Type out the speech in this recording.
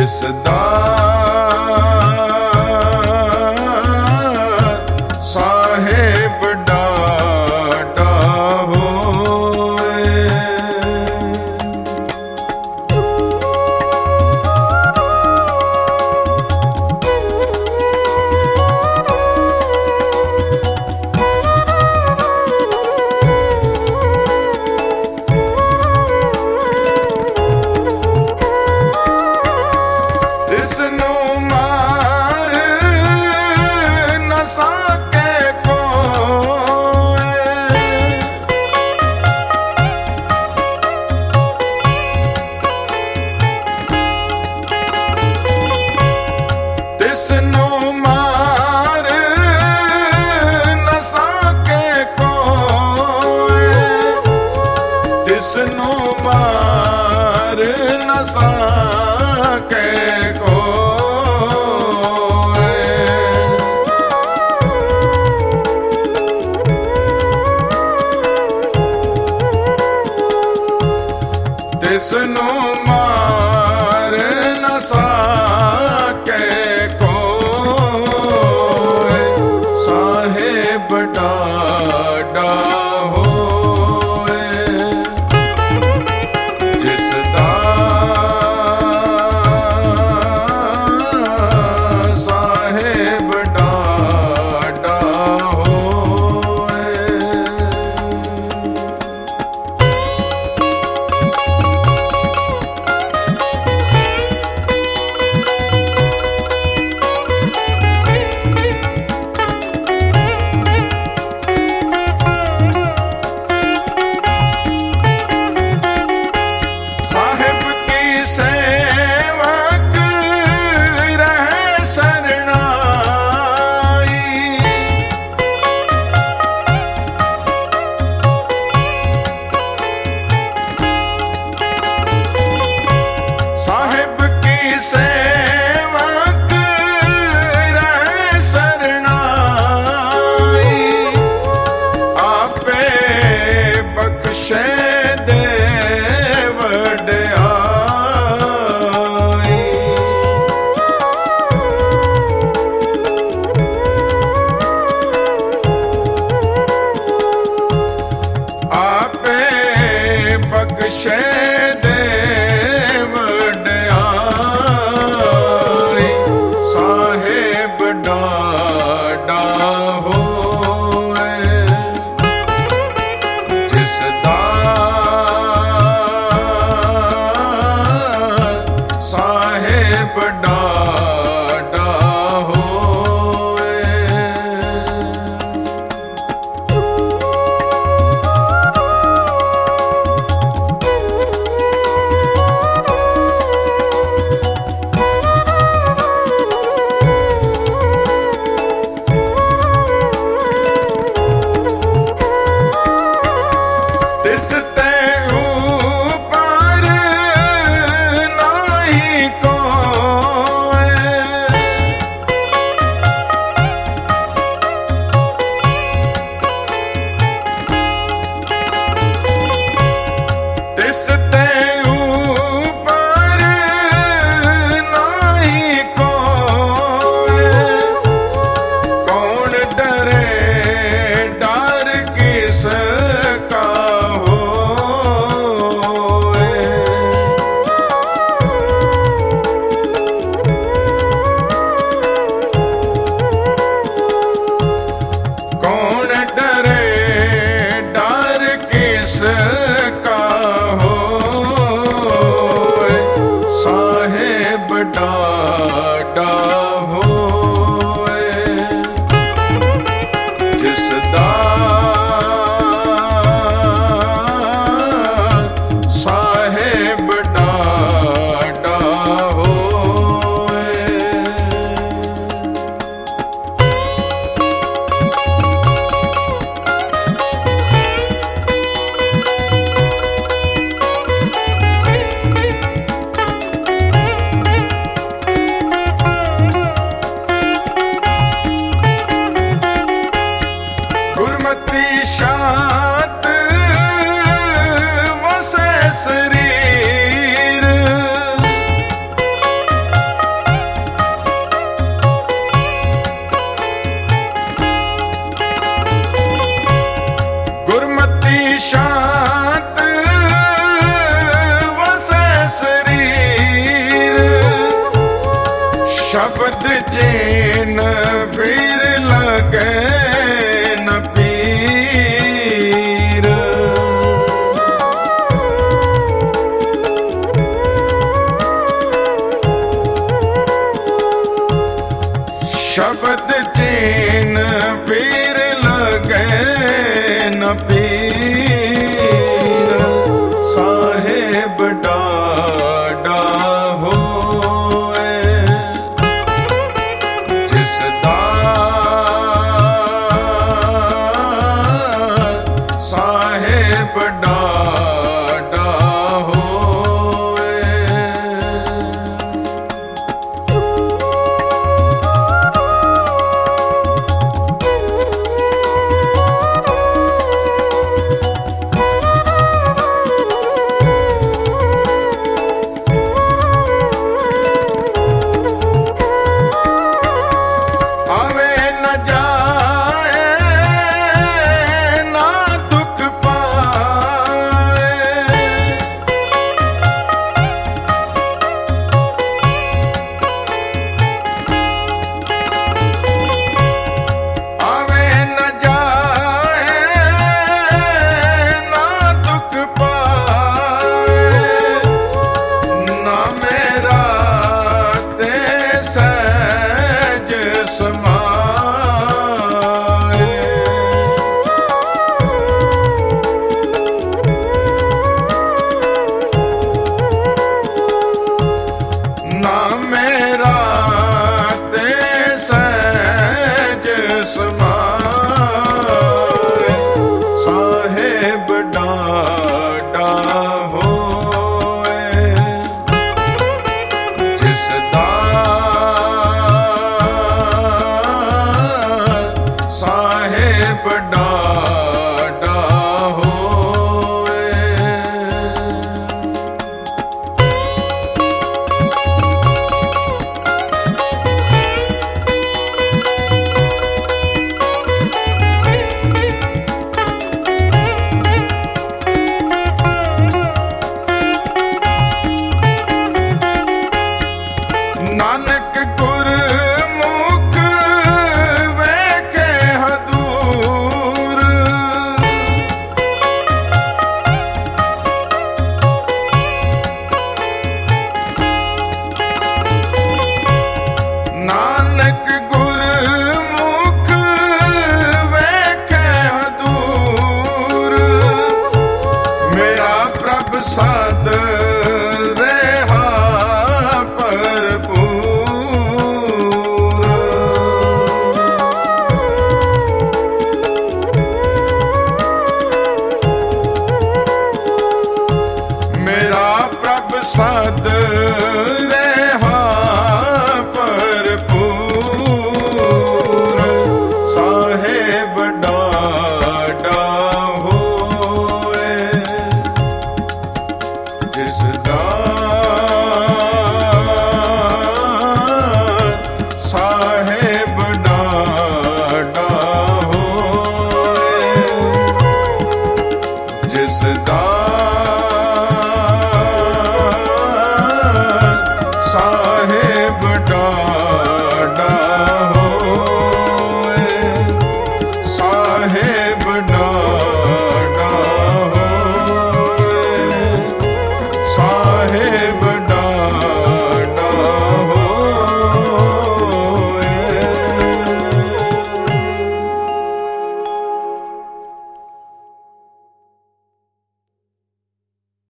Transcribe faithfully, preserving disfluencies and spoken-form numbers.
जिसदा साहेब डाढ़ा होए। तिसनू मार न सके कोई, तिसनू मार न सके कोई, तिसनू मार न सके कोई। तिसनू मार न सके कोई, साहेब डाढ़ा होए। जिसदा साहेब डाढ़ा होए। साहेब की सेवक रहे शरणाई, साहेब की सेवक रहे शरणाई, आपे बख्शे दे वड्याई। आपे बख्शे दे वड्याई, साहेब डाढ़ा होए। जिसदा साहेब डाढ़ा होए। तिस ते ऊपर नाही कोई, तिस ते ऊपर नाही कोई। कौन डरे डर किसका होए। कौन डरे डर किसका होए, साहेब डाढ़ा होए। जिसदा साहेब डाढ़ा होए। शब्द चैन पीर लगे न पीर। शब्द चैन पीर लगे न पीर। साहेब डाडा होए जिसदा साहेब डाडा होए। साहेब डाडा होए जिसदा साहेब डाडा होए। नानक गुरमुख वेखे हदूर। नानक गुरमुख वेखे हदूर। मेरा प्रभ सद रहा सद रहा भरपूर। साहेब डाडा होए जिसदा साहेब डाडा होए जिसदा साहेब डाडा होए। साहेब डाडा होए।